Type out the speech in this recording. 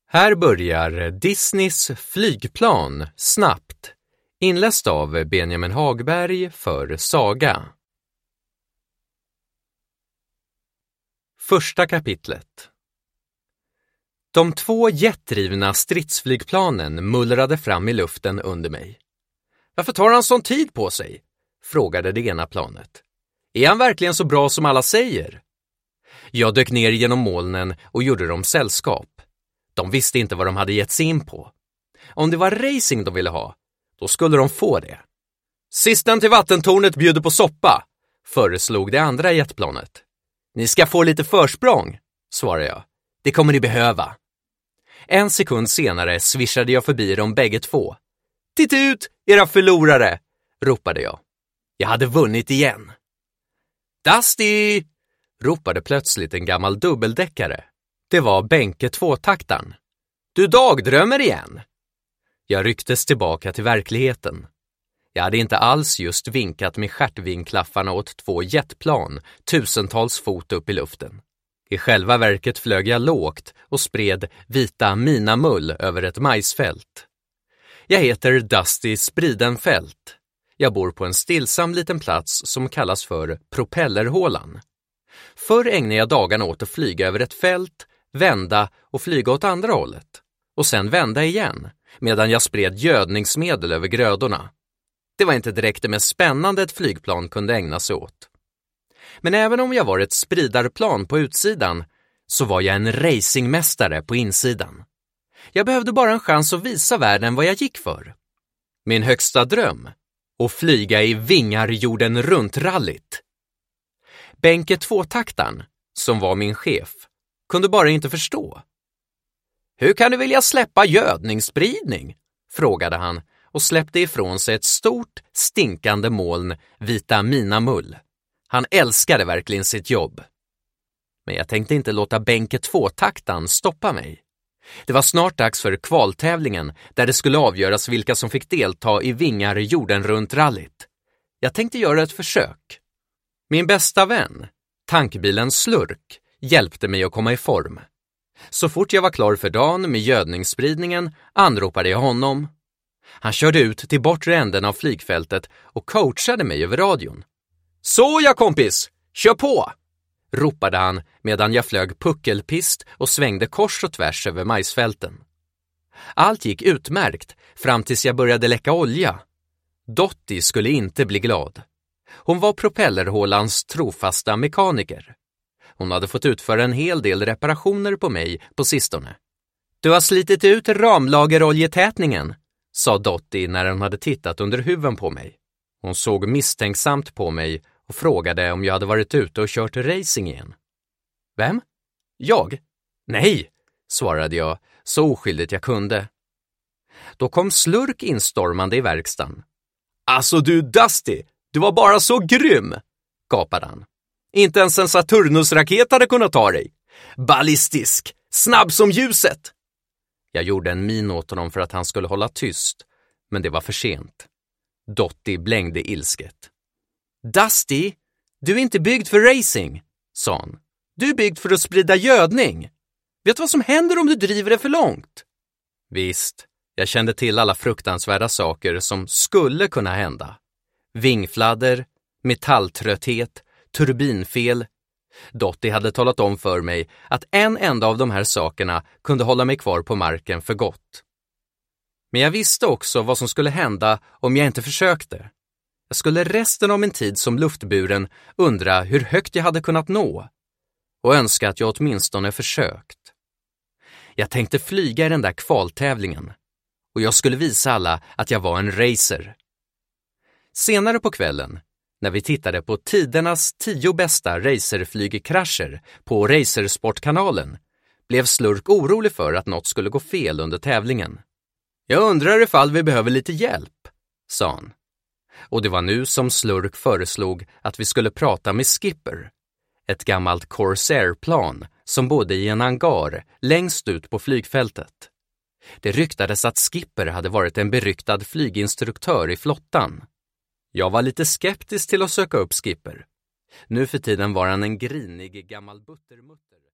Här börjar Disneys flygplan snabbt, inläst av Benjamin Hagberg för Saga. Första kapitlet. De 2 jetdrivna stridsflygplanen mullrade fram i luften under mig. Varför tar han sån tid på sig? Frågade det ena planet. Är han verkligen så bra som alla säger? Jag dök ner genom molnen och gjorde dem sällskap. De visste inte vad de hade gett sig in på. Om det var racing de ville ha, då skulle de få det. Sisten till vattentornet bjuder på soppa, föreslog det andra jetplanet. Ni ska få lite försprång, svarade jag. Det kommer ni behöva. En sekund senare svischade jag förbi dem bägge två. Titta ut, era förlorare, ropade jag. Jag hade vunnit igen. Dusty, ropade plötsligt en gammal dubbeldäckare. Det var Benke 2-taktaren. Du dagdrömmer igen. Jag rycktes tillbaka till verkligheten. Jag hade inte alls just vinkat med stjärtvingklaffarna åt 2 jetplan tusentals fot upp i luften. I själva verket flög jag lågt och spred vita minamull över ett majsfält. Jag heter Dusty Spridenfält. Jag bor på en stillsam liten plats som kallas för Propellerhålan. Förr ägnade jag dagarna åt att flyga över ett fält, vända och flyga åt andra hållet. Och sen vända igen, medan jag spred gödningsmedel över grödorna. Det var inte direkt det mest spännande ett flygplan kunde ägna sig åt. Men även om jag var ett spridarplan på utsidan, så var jag en racingmästare på insidan. Jag behövde bara en chans att visa världen vad jag gick för. Min högsta dröm, att flyga i vingar jorden runt rallyt. Benke 2-taktaren, som var min chef, kunde bara inte förstå. Hur kan du vilja släppa gödningsspridning? Frågade han och släppte ifrån sig ett stort, stinkande moln vita minamull. Han älskade verkligen sitt jobb. Men jag tänkte inte låta Benke 2-taktaren stoppa mig. Det var snart dags för kvaltävlingen där det skulle avgöras vilka som fick delta i vingar jorden runt rallyt. Jag tänkte göra ett försök. Min bästa vän, tankbilen Slurk, hjälpte mig att komma i form. Så fort jag var klar för dagen med gödningsspridningen anropade jag honom. Han körde ut till bortre änden av flygfältet och coachade mig över radion. Så ja kompis, kör på! Ropade han medan jag flög puckelpist och svängde kors och tvärs över majsfälten. Allt gick utmärkt fram tills jag började läcka olja. Dottie skulle inte bli glad. Hon var Propellerhålans trofasta mekaniker. Hon hade fått utföra en hel del reparationer på mig på sistone. Du har slitit ut ramlageroljetätningen, sa Dottie när hon hade tittat under huven på mig. Hon såg misstänksamt på mig och frågade om jag hade varit ute och kört racing igen. Vem? Jag? Nej, svarade jag så oskyldigt jag kunde. Då kom Slurk instormande i verkstaden. Alltså du Dusty, du var bara så grym, gapade han. Inte ens en Saturnus-raket hade kunnat ta dig. Ballistisk, snabb som ljuset. Jag gjorde en min åt honom för att han skulle hålla tyst, men det var för sent. Dottie blängde ilsket. Dusty, du är inte byggd för racing, sa han. Du är byggd för att sprida gödning. Vet du vad som händer om du driver det för långt? Visst, jag kände till alla fruktansvärda saker som skulle kunna hända. Vingfladder, metalltrötthet, turbinfel. Dottie hade talat om för mig att en enda av de här sakerna kunde hålla mig kvar på marken för gott. Men jag visste också vad som skulle hända om jag inte försökte. Jag skulle resten av min tid som luftburen undra hur högt jag hade kunnat nå och önska att jag åtminstone försökt. Jag tänkte flyga i den där kvaltävlingen och jag skulle visa alla att jag var en racer. Senare på kvällen, när vi tittade på tidernas 10 bästa racerflygkrascher på Racersportkanalen, blev Slurk orolig för att något skulle gå fel under tävlingen. Jag undrar ifall vi behöver lite hjälp, sa han. Och det var nu som Slurk föreslog att vi skulle prata med Skipper, ett gammalt Corsair-plan som bodde i en hangar längst ut på flygfältet. Det ryktades att Skipper hade varit en beryktad flyginstruktör i flottan. Jag var lite skeptisk till att söka upp Skipper. Nu för tiden var han en grinig gammal buttermutter.